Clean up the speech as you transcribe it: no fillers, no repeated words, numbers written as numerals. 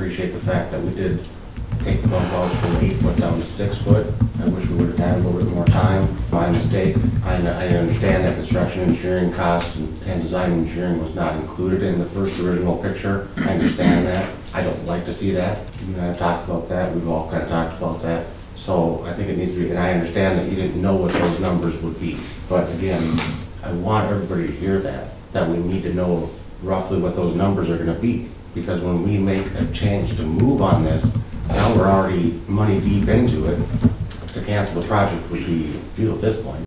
appreciate the fact that we did take the bump outs from 8 foot down to 6 foot. I wish we would have had a little bit more time. My mistake. I understand that construction engineering cost and design engineering was not included in the first original picture. I understand that. I don't like to see that. You and I have talked about that. We've all kind of talked about that. So I think it needs to be, and I understand that you didn't know what those numbers would be. But again, I want everybody to hear that we need to know roughly what those numbers are going to be. Because when we make a change to move on this, now we're already money deep into it. To cancel the project would be futile at this point.